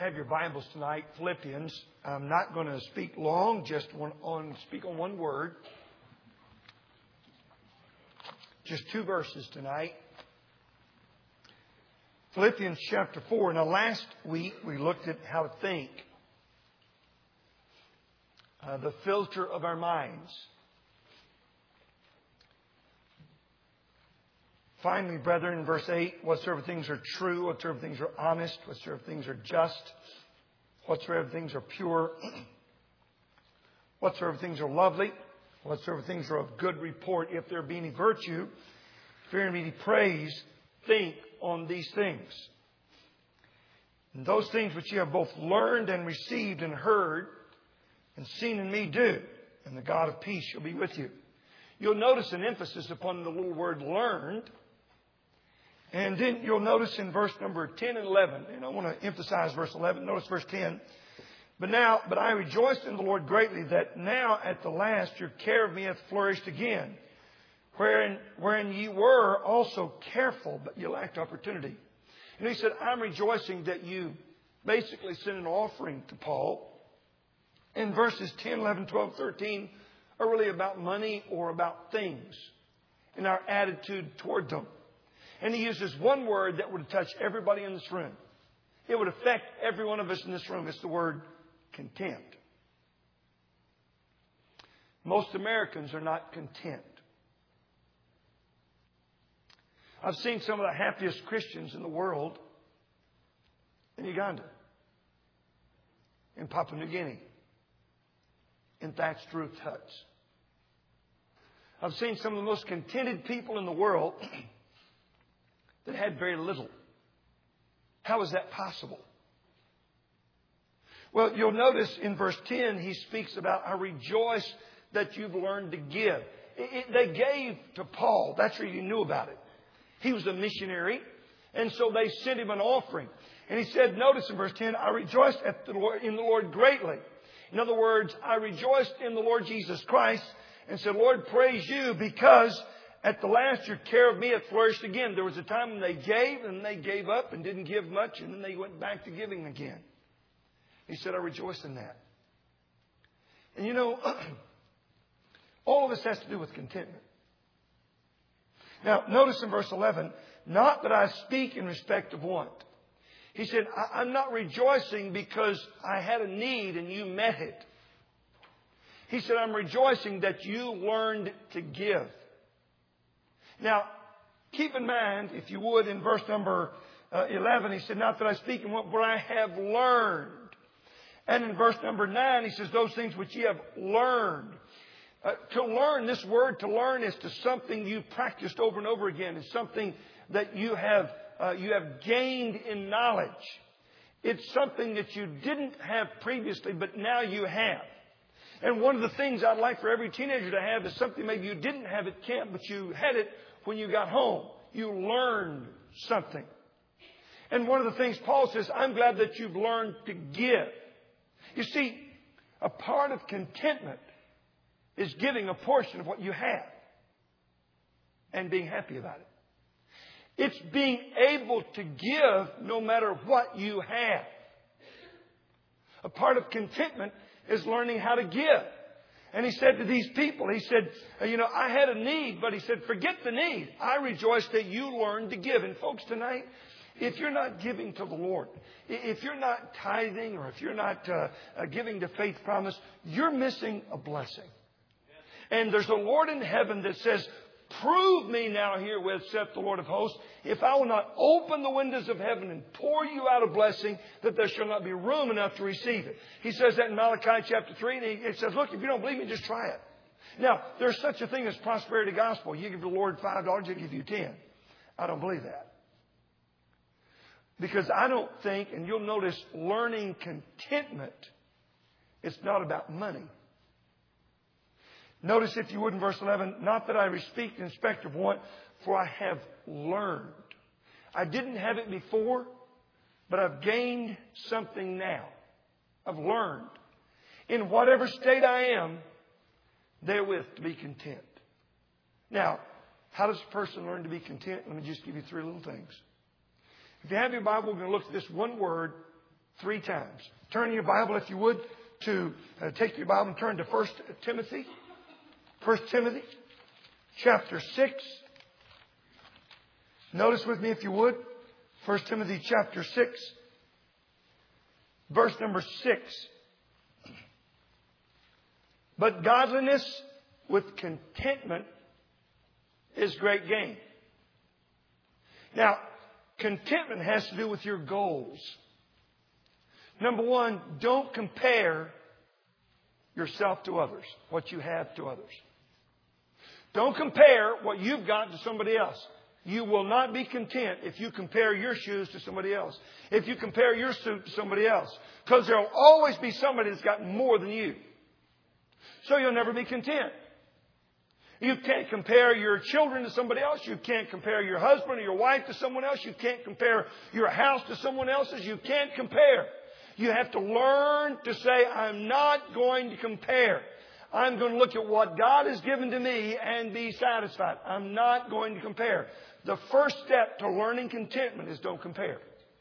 have your Bibles tonight, Philippians. I'm not going to speak long, just speak on one word. Just 2 verses tonight. Philippians chapter 4. Now last week we looked at how to think. The filter of our minds. Finally, brethren, in verse 8, whatsoever things are true, whatsoever things are honest, whatsoever things are just, whatsoever things are pure, whatsoever things are lovely, whatsoever things are of good report, if there be any virtue, if there be any praise, think on these things. And those things which you have both learned and received and heard and seen in me do, and the God of peace shall be with you. You'll notice an emphasis upon the little word learned. And then you'll notice in verse number 10 and 11, and I want to emphasize verse 11. Notice verse 10. But I rejoiced in the Lord greatly that now at the last your care of me hath flourished again, wherein ye were also careful, but ye lacked opportunity. And he said, I'm rejoicing that you basically sent an offering to Paul. And verses 10, 11, 12, 13 are really about money or about things and our attitude toward them. And he uses one word that would touch everybody in this room. It would affect every one of us in this room. It's the word content. Most Americans are not content. I've seen some of the happiest Christians in the world in Uganda, in Papua New Guinea, in thatched roof huts. I've seen some of the most contented people in the world that had very little. How is that possible? Well, you'll notice in verse 10, he speaks about, I rejoice that you've learned to give. They gave to Paul. That's where you knew about it. He was a missionary, and so they sent him an offering. And he said, notice in verse 10, I rejoiced in the Lord greatly. In other words, I rejoiced in the Lord Jesus Christ and said, Lord, praise you because at the last your care of me hath flourished again. There was a time when they gave and they gave up and didn't give much and then they went back to giving again. He said, I rejoice in that. And you know, all of this has to do with contentment. Now, notice in verse 11, not that I speak in respect of want. He said, I'm not rejoicing because I had a need and you met it. He said, I'm rejoicing that you learned to give. Now, keep in mind, if you would, in verse number 11, he said, not that I speak in what, but I have learned. And in verse number 9, he says, those things which ye have learned. To learn, this word to learn is to something you practiced over and over again. It's something that you have gained in knowledge. It's something that you didn't have previously, but now you have. And one of the things I'd like for every teenager to have is something maybe you didn't have at camp, but you had it when you got home. You learned something. And one of the things Paul says, I'm glad that you've learned to give. You see, a part of contentment is giving a portion of what you have and being happy about it. It's being able to give no matter what you have. A part of contentment is learning how to give. And he said to these people, he said, I had a need, but he said, forget the need. I rejoice that you learned to give. And folks, tonight, if you're not giving to the Lord, if you're not tithing or if you're not giving to Faith Promise, you're missing a blessing. And there's a Lord in heaven that says, prove me now herewith, saith the Lord of hosts, if I will not open the windows of heaven and pour you out a blessing, that there shall not be room enough to receive it. He says that in Malachi chapter 3, and it says, look, if you don't believe me, just try it. Now, there's such a thing as prosperity gospel. You give the Lord $5, he'll give you 10. I don't believe that. Because I don't think, and you'll notice, learning contentment, it's not about money. Notice, if you would, in verse 11, not that I speak in respect of want, for I have learned. I didn't have it before, but I've gained something now. I've learned. In whatever state I am, therewith to be content. Now, how does a person learn to be content? Let me just give you 3 little things. If you have your Bible, we're going to look at this one word, 3 times. Turn in your Bible, if you would, to take your Bible and turn to 1 Timothy. 1 Timothy chapter 6. Notice with me, if you would, 1 Timothy chapter 6, verse number 6. But godliness with contentment is great gain. Now, contentment has to do with your goals. Number one, don't compare yourself to others, what you have to others. Don't compare what you've got to somebody else. You will not be content if you compare your shoes to somebody else. If you compare your suit to somebody else. Because there will always be somebody that's got more than you. So you'll never be content. You can't compare your children to somebody else. You can't compare your husband or your wife to someone else. You can't compare your house to someone else's. You can't compare. You have to learn to say, I'm not going to compare. I'm going to look at what God has given to me and be satisfied. I'm not going to compare. The first step to learning contentment is don't compare.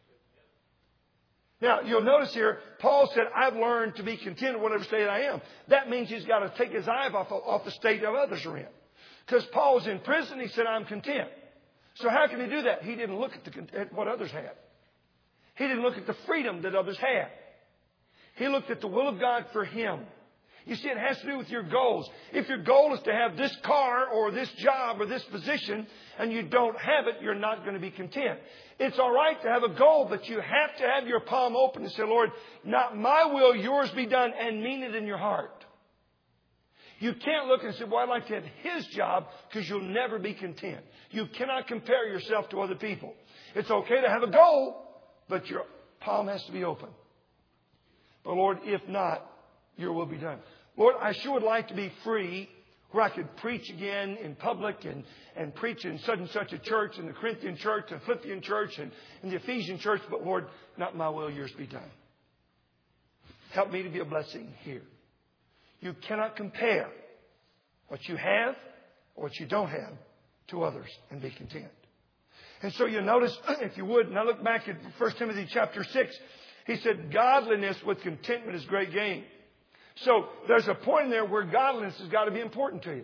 Now, you'll notice here, Paul said, I've learned to be content in whatever state I am. That means he's got to take his eye off the state of others are in. Because Paul was in prison, he said, I'm content. So how can he do that? He didn't look at what others had. He didn't look at the freedom that others had. He looked at the will of God for him. You see, it has to do with your goals. If your goal is to have this car or this job or this position and you don't have it, you're not going to be content. It's all right to have a goal, but you have to have your palm open and say, Lord, not my will, yours be done, and mean it in your heart. You can't look and say, well, I'd like to have his job, because you'll never be content. You cannot compare yourself to other people. It's okay to have a goal, but your palm has to be open. But Lord, if not, your will be done. Lord, I sure would like to be free where I could preach again in public and preach in such and such a church, in the Corinthian church, the Philippian church, and in the Ephesian church. But Lord, not my will, yours be done. Help me to be a blessing here. You cannot compare what you have or what you don't have to others and be content. And so you notice, if you would, now look back at 1 Timothy chapter 6. He said, godliness with contentment is great gain. So there's a point in there where godliness has got to be important to you.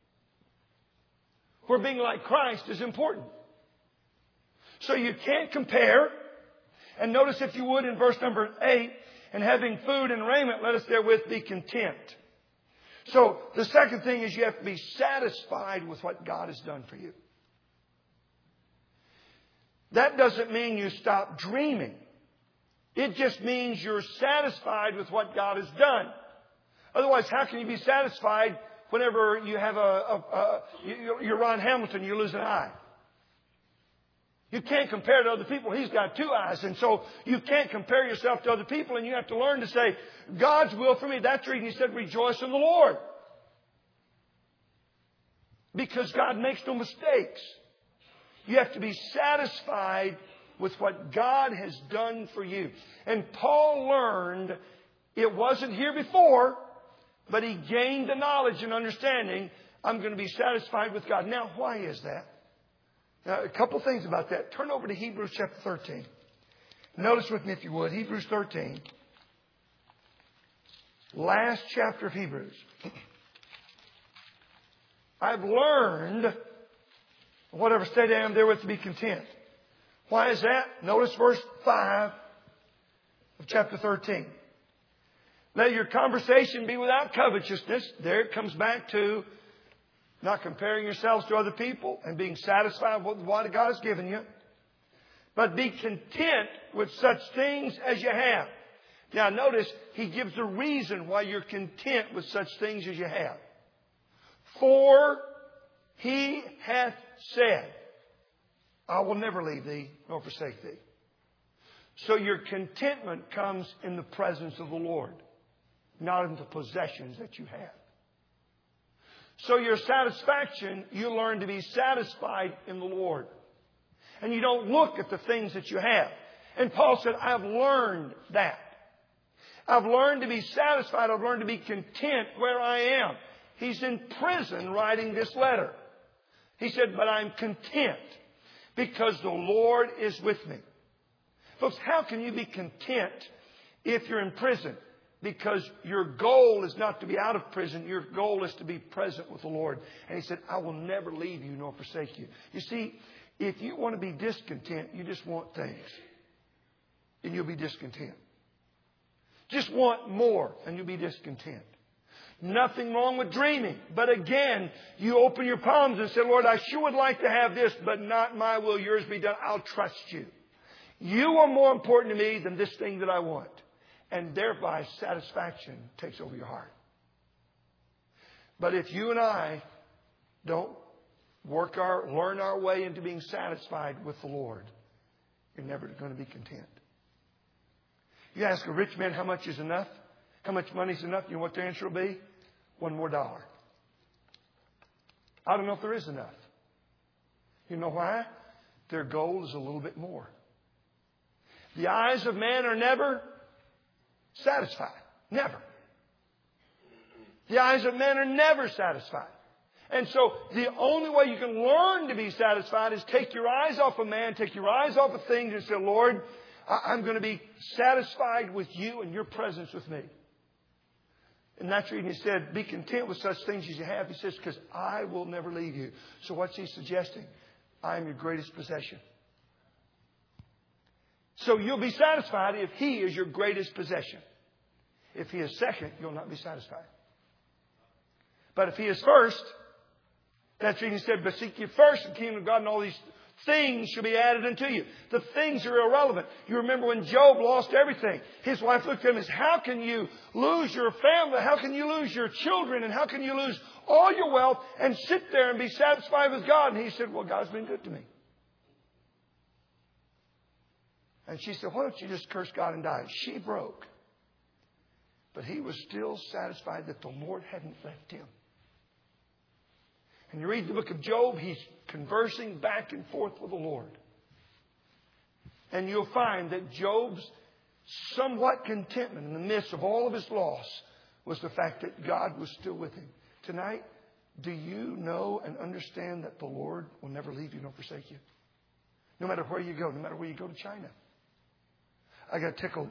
Where being like Christ is important. So you can't compare. And notice, if you would, in verse number 8, and having food and raiment, let us therewith be content. So the second thing is you have to be satisfied with what God has done for you. That doesn't mean you stop dreaming. It just means you're satisfied with what God has done. Otherwise, how can you be satisfied whenever you have you're Ron Hamilton, you lose an eye? You can't compare to other people. He's got 2 eyes. And so you can't compare yourself to other people. And you have to learn to say, God's will for me. That's the reason he said, rejoice in the Lord. Because God makes no mistakes. You have to be satisfied with what God has done for you. And Paul learned it wasn't here before, but he gained the knowledge and understanding. I'm going to be satisfied with God. Now, why is that? Now, a couple things about that. Turn over to Hebrews chapter 13. Notice with me, if you would, Hebrews 13. Last chapter of Hebrews. I've learned, whatever state I am therewith, to be content. Why is that? Notice verse 5 of chapter 13. Let your conversation be without covetousness. There it comes back to not comparing yourselves to other people and being satisfied with what God has given you. But be content with such things as you have. Now notice, he gives a reason why you're content with such things as you have. For he hath said, I will never leave thee nor forsake thee. So your contentment comes in the presence of the Lord, not in the possessions that you have. So your satisfaction, you learn to be satisfied in the Lord. And you don't look at the things that you have. And Paul said, I've learned that. I've learned to be satisfied. I've learned to be content where I am. He's in prison writing this letter. He said, but I'm content because the Lord is with me. Folks, how can you be content if you're in prison, because your goal is not to be out of prison. Your goal is to be present with the Lord. And He said, I will never leave you nor forsake you. You see, if you want to be discontent, you just want things. And you'll be discontent. Just want more and you'll be discontent. Nothing wrong with dreaming. But again, you open your palms and say, Lord, I sure would like to have this, but not my will, yours be done. I'll trust you. You are more important to me than this thing that I want. And thereby satisfaction takes over your heart. But if you and I don't learn our way into being satisfied with the Lord, you're never going to be content. You ask a rich man how much is enough, how much money is enough, you know what their answer will be? $1 more. I don't know if there is enough. You know why? Their goal is a little bit more. The eyes of man are never satisfied. Never. The eyes of men are never satisfied. And so the only way you can learn to be satisfied is take your eyes off of man, take your eyes off of things and say, Lord, I'm going to be satisfied with you and your presence with me. And that's reason He said, be content with such things as you have. He says, because I will never leave you. So what's He suggesting? I am your greatest possession. So you'll be satisfied if He is your greatest possession. If He is second, you'll not be satisfied. But if He is first, that's reason He said, but seek ye first the kingdom of God, and all these things shall be added unto you. The things are irrelevant. You remember when Job lost everything. His wife looked at him and said, how can you lose your family? How can you lose your children? And how can you lose all your wealth and sit there and be satisfied with God? And he said, well, God's been good to me. And she said, why don't you just curse God and die? She broke. But he was still satisfied that the Lord hadn't left him. And you read the book of Job, he's conversing back and forth with the Lord. And you'll find that Job's somewhat contentment in the midst of all of his loss was the fact that God was still with him. Tonight, do you know and understand that the Lord will never leave you nor forsake you? No matter where you go, no matter where you go to China. I got tickled.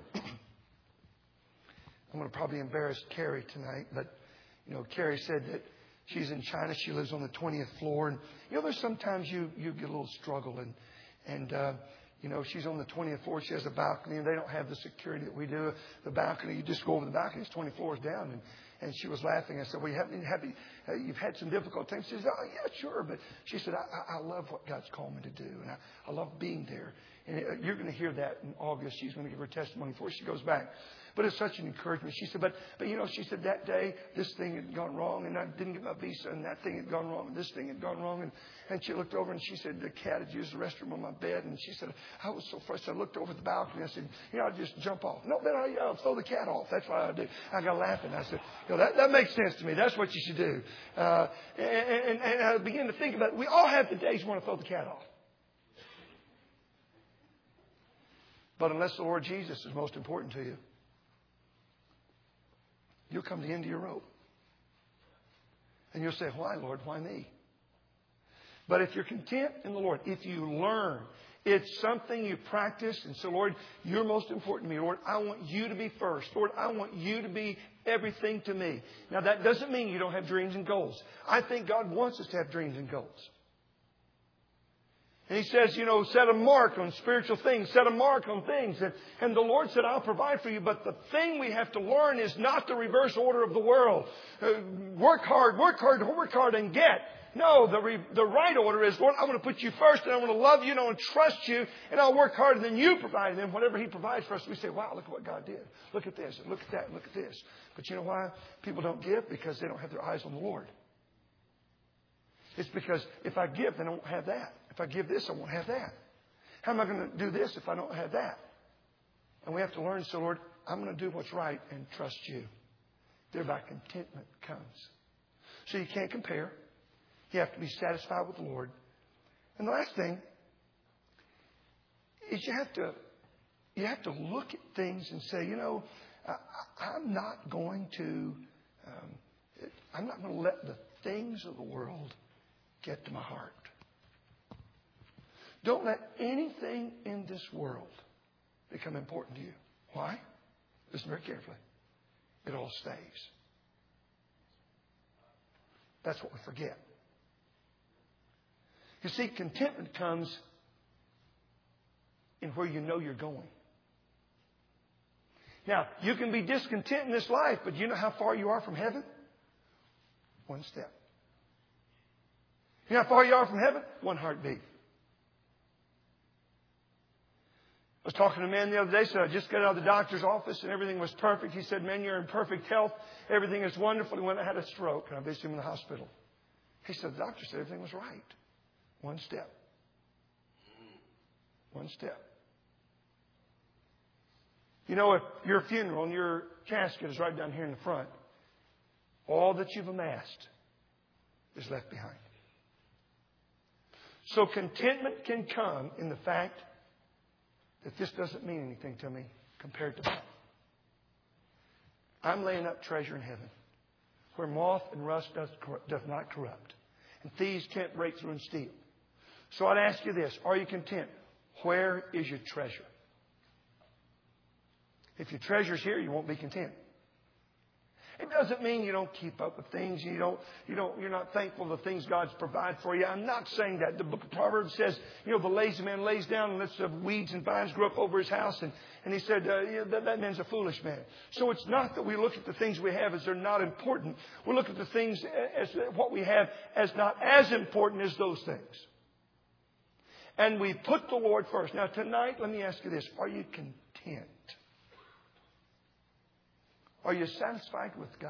I'm going to probably embarrass Carrie tonight, but Carrie said that she's in China. She lives on the 20th floor. And, there's sometimes you get a little struggle. And she's on the 20th floor. She has a balcony, and they don't have the security that we do. The balcony, you just go over the balcony. It's 20 floors down. And she was laughing. I said, well, you've had some difficult times. She said, oh, yeah, sure. But she said, I love what God's called me to do. And I love being there. And you're going to hear that in August. She's going to give her testimony before she goes back. But it's such an encouragement. She said, but she said that day this thing had gone wrong and I didn't get my visa and that thing had gone wrong and this thing had gone wrong. And she looked over and she said the cat had used the restroom on my bed. And she said, I was so frustrated. I looked over the balcony. I said, I'll just jump off. No, then I'll throw the cat off. That's what I do. I got laughing. I said, that makes sense to me. That's what you should do. And I began to think about it. We all have the days we want to throw the cat off. But unless the Lord Jesus is most important to you, you'll come to the end of your rope. And you'll say, why, Lord? Why me? But if you're content in the Lord, if you learn, it's something you practice. And so, Lord, you're most important to me. Lord, I want you to be first. Lord, I want you to be everything to me. Now, that doesn't mean you don't have dreams and goals. I think God wants us to have dreams and goals. And He says, set a mark on spiritual things. Set a mark on things. And the Lord said, I'll provide for you. But the thing we have to learn is not the reverse order of the world. Work hard, and get. No, the right order is, Lord, I want to put you first, and I want to love you, and I want to trust you, and I'll work hard, and then you provide. And then whatever He provides for us, we say, wow, look at what God did. Look at this, and look at that, and look at this. But you know why? People don't give because they don't have their eyes on the Lord. It's because if I give, then I won't have that. If I give this, I won't have that. How am I going to do this if I don't have that? And we have to learn, so Lord, I'm going to do what's right and trust you. Thereby contentment comes. So you can't compare. You have to be satisfied with the Lord. And the last thing is you have to look at things and say, I'm not going to let the things of the world get to my heart. Don't let anything in this world become important to you. Why? listen very carefully, it all stays. That's what we forget. You see, contentment comes in where you know you're going. Now, you can be discontent in this life, but you know how far you are from heaven? One step. You know how far you are from heaven? One heartbeat. I was talking to a man the other day, said I just got out of the doctor's office and everything was perfect. He said, man, you're in perfect health. Everything is wonderful. He went and had a stroke, and I visited him in the hospital. He said, the doctor said everything was right. One step. One step. You know, if your funeral and your casket is right down here in the front, all that you've amassed is left behind. So contentment can come in the fact that this doesn't mean anything to me compared to that. I'm laying up treasure in heaven where moth and rust does not corrupt, and thieves can't break through and steal. So I'd ask you this. Are you content? Where is your treasure? If your treasure's here, you won't be content. It doesn't mean you don't keep up with things. You're not thankful for the things God's provided for you. I'm not saying that. The book of Proverbs says, the lazy man lays down and lets the weeds and vines grow up over his house. And he said, that man's a foolish man. So it's not that we look at the things we have as they're not important. We look at the things as what we have as not as important as those things. And we put the Lord first. Now tonight, let me ask you this. Are you content? Are you satisfied with God?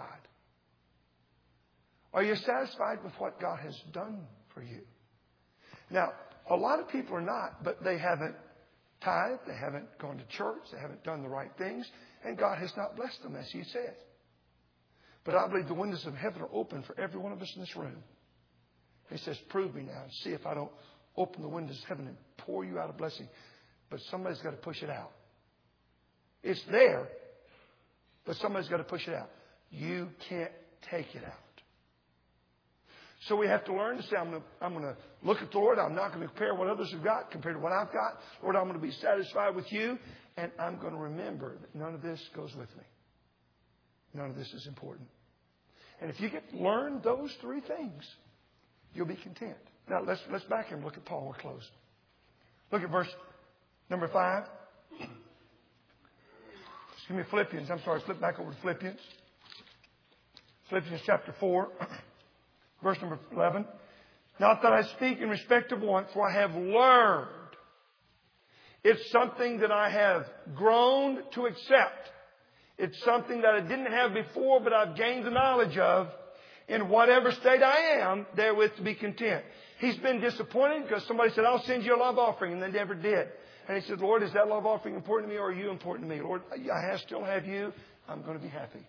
Are you satisfied with what God has done for you? Now, a lot of people are not, but they haven't tithed, they haven't gone to church, they haven't done the right things, and God has not blessed them as He said. But I believe the windows of heaven are open for every one of us in this room. He says, prove me now and see if I don't open the windows of heaven and pour you out a blessing. But somebody's got to push it out. It's there. But somebody's got to push it out. You can't take it out. So we have to learn to say, I'm going to look at the Lord. I'm not going to compare what others have got compared to what I've got. Lord, I'm going to be satisfied with you. And I'm going to remember that none of this goes with me. None of this is important. And if you learn those three things, you'll be content. Now, let's back here and look at Paul. We'll close. Look at verse number 5. Excuse me, Philippians. I'm sorry, flip back over to Philippians. Philippians chapter 4, verse number 11. Not that I speak in respect of want, for I have learned. It's something that I have grown to accept. It's something that I didn't have before, but I've gained the knowledge of. In whatever state I am, therewith to be content. He's been disappointed because somebody said, I'll send you a love offering, and they never did. And he said, Lord, is that love offering important to me or are you important to me? Lord, I still have you. I'm going to be happy.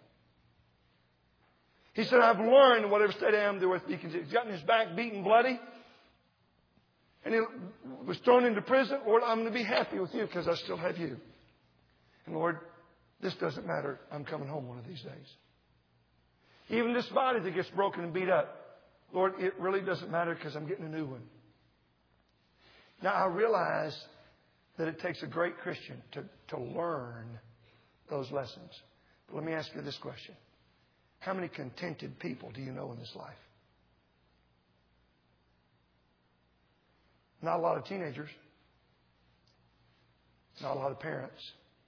He said, I've learned in whatever state I am, therewith to be content. He's gotten his back beaten bloody. And he was thrown into prison. Lord, I'm going to be happy with you because I still have you. And Lord, this doesn't matter. I'm coming home one of these days. Even this body that gets broken and beat up, Lord, it really doesn't matter because I'm getting a new one. Now, I realize that it takes a great Christian to learn those lessons. But let me ask you this question. How many contented people do you know in this life? Not a lot of teenagers. Not a lot of parents.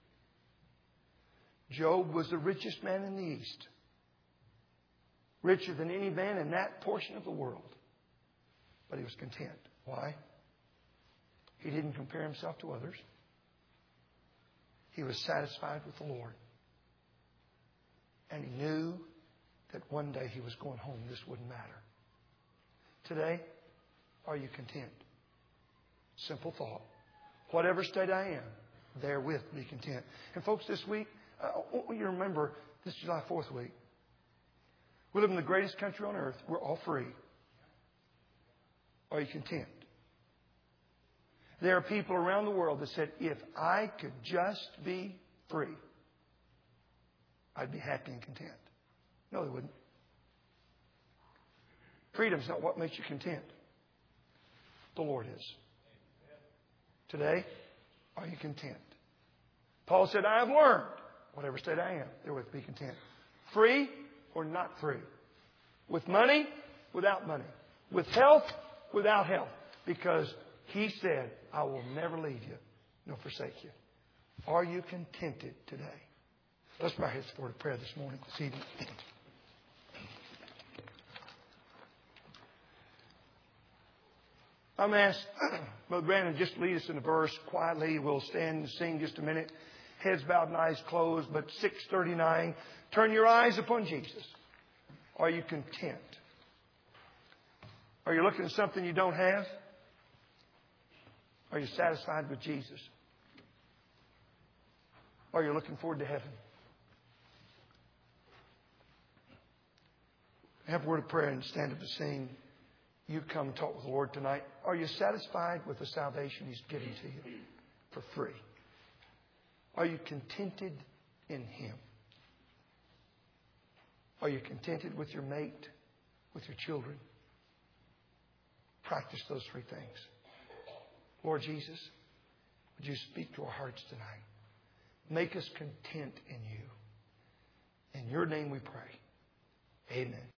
Job was the richest man in the East. Richer than any man in that portion of the world. But he was content. Why? He didn't compare himself to others. He was satisfied with the Lord. And he knew that one day he was going home. This wouldn't matter. Today, are you content? Simple thought. Whatever state I am, therewith be content. And folks, this week, I want you to remember this July 4th week. We live in the greatest country on earth. We're all free. Are you content? There are people around the world that said, if I could just be free, I'd be happy and content. No, they wouldn't. Freedom's not what makes you content. The Lord is. Today, are you content? Paul said, I have learned whatever state I am, therewith be content. Free or not free. With money, without money. With health, without health. Because He said, I will never leave you nor forsake you. Are you contented today? Let's bow our heads for a prayer this morning, this evening. I'm asked Brother Brandon just lead us in a verse quietly. We'll stand and sing just a minute. Heads bowed and eyes closed. But 6:39, turn your eyes upon Jesus. Are you content? Are you looking at something you don't have? Are you satisfied with Jesus? Are you looking forward to heaven? Have a word of prayer and stand up to sing. You come and talk with the Lord tonight. Are you satisfied with the salvation He's given to you for free? Are you contented in Him? Are you contented with your mate, with your children? Practice those three things. Lord Jesus, would you speak to our hearts tonight? Make us content in you. In your name we pray. Amen.